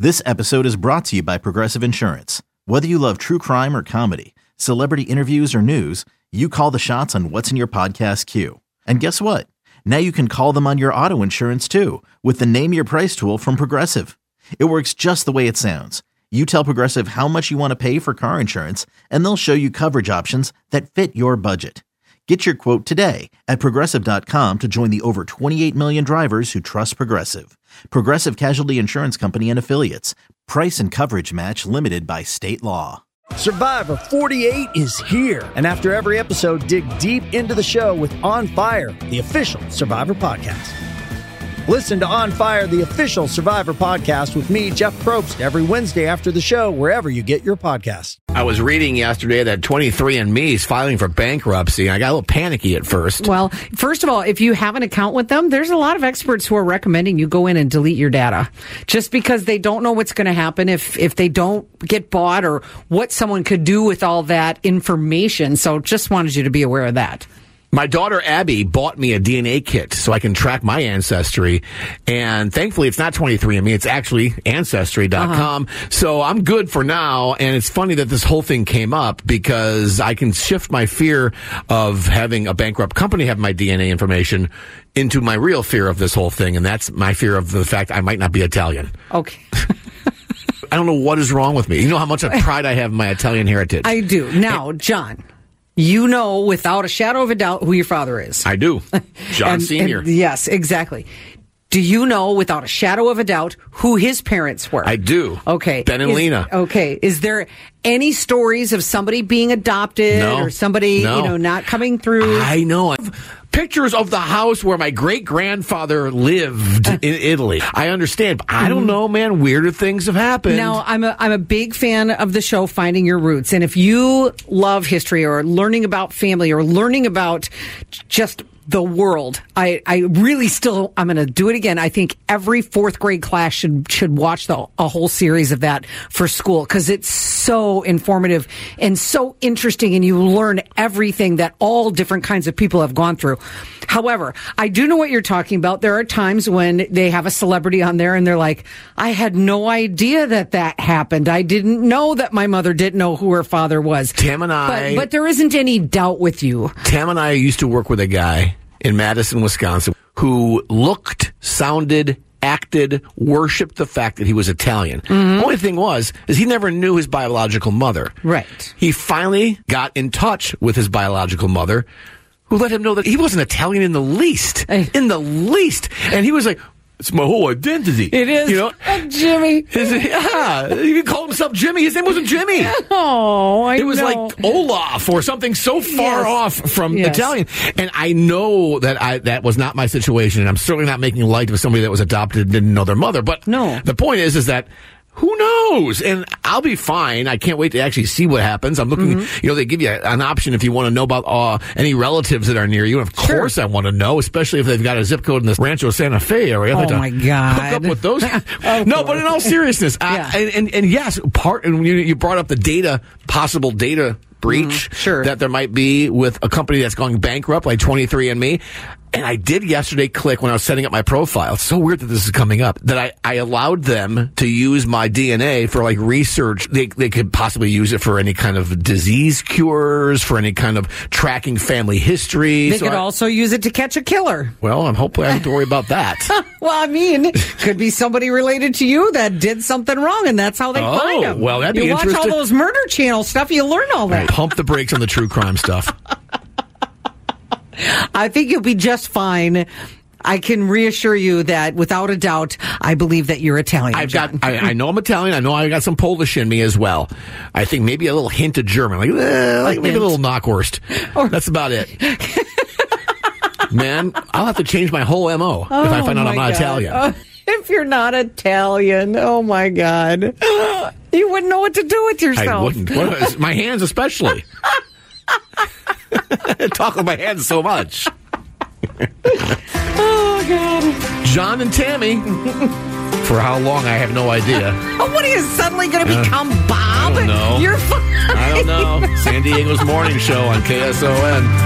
This episode is brought to you by Progressive Insurance. Whether you love true crime or comedy, celebrity interviews or news, you call the shots on what's in your podcast queue. And guess what? Now you can call them on your auto insurance too with the Name Your Price tool from Progressive. It works just the way it sounds. You tell Progressive how much you want to pay for car insurance, and they'll show you coverage options that fit your budget. Get your quote today at Progressive.com to join the over 28 million drivers who trust Progressive. Progressive Casualty Insurance Company and Affiliates. Price and coverage match limited by state law. Survivor 48 is here. And after every episode, dig deep into the show with On Fire, the official Survivor podcast. Listen to On Fire, the official Survivor podcast with me, Jeff Probst, every Wednesday after the show, wherever you get your podcasts. I was reading yesterday that 23andMe is filing for bankruptcy. I got a little panicky at first. Well, first of all, if you have an account with them, there's a lot of experts who are recommending you go in and delete your data just because they don't know what's going to happen if they don't get bought or what someone could do with all that information. So just wanted you to be aware of that. My daughter, Abby, bought me a DNA kit so I can track my ancestry. And thankfully, it's not 23andMe. It's actually Ancestry.com. So I'm good for now. And it's funny that this whole thing came up because I can shift my fear of having a bankrupt company have my DNA information into my real fear of this whole thing. And that's my fear of the fact I might not be Italian. Okay. I don't know what is wrong with me. You know how much of pride I have in my Italian heritage. I do. Now, John, you know without a shadow of a doubt who your father is. I do. John Sr. Yes, exactly. Do you know without a shadow of a doubt who his parents were? I do. Okay. Ben and Lena. Okay. Is there any stories of somebody being adopted or somebody, not coming through? I know. Pictures of the house where my great-grandfather lived in Italy. I understand, but I don't know, man. Weirder things have happened. Now, I'm a big fan of the show Finding Your Roots. And if you love history or learning about family or learning about just the world, I really still, I'm going to do it again. I think every fourth grade class should watch a whole series of that for school because it's so informative and so interesting, and you learn everything that all different kinds of people have gone through. However, I do know what you're talking about. There are times when they have a celebrity on there and they're like, I had no idea that happened. I didn't know that my mother didn't know who her father was. Tam and I... But there isn't any doubt with you. Tam and I used to work with a guy in Madison, Wisconsin, who looked, sounded, acted, worshipped the fact that he was Italian. The only thing is he never knew his biological mother. Right. He finally got in touch with his biological mother, who let him know that he wasn't Italian in the least. In the least. And he was like, it's my whole identity. It is. Jimmy. He called himself Jimmy. His name wasn't Jimmy. Oh, I know. It was like Olaf or something so far off from Italian. And I know that that was not my situation. And I'm certainly not making light of somebody that was adopted and didn't know their mother. But no. The point is that who knows? And I'll be fine. I can't wait to actually see what happens. I'm looking, they give you an option if you want to know about any relatives that are near you. And of course I want to know, especially if they've got a zip code in the Rancho Santa Fe area. Oh, my God. Hook up with those. No, but in all seriousness, and yes, and you brought up the possible data breach that there might be with a company that's going bankrupt like 23andMe. And I did yesterday click when I was setting up my profile. It's so weird that this is coming up, that I allowed them to use my DNA for like research. They could possibly use it for any kind of disease cures, for any kind of tracking family history. They could also use it to catch a killer. Well, I'm hoping I don't have to worry about that. Well, I mean, could be somebody related to you that did something wrong, and that's how they find them. Well, that'd be interesting. You watch all those Murder Channel stuff, you learn all that. Right, pump the brakes on the true crime stuff. I think you'll be just fine. I can reassure you that, without a doubt, I believe that you're Italian. I know I'm Italian. I know I got some Polish in me as well. I think maybe a little hint of German, like maybe a little knockwurst. That's about it. Man, I'll have to change my whole MO if I find out I'm not Italian. If you're not Italian, oh my God. You wouldn't know what to do with yourself. I wouldn't. My hands especially. I talk with my hands so much. Oh, God. John and Tammy. For how long, I have no idea. What, are you suddenly going to become Bob? I don't know. You're fine. I don't know. San Diego's morning show on KSON.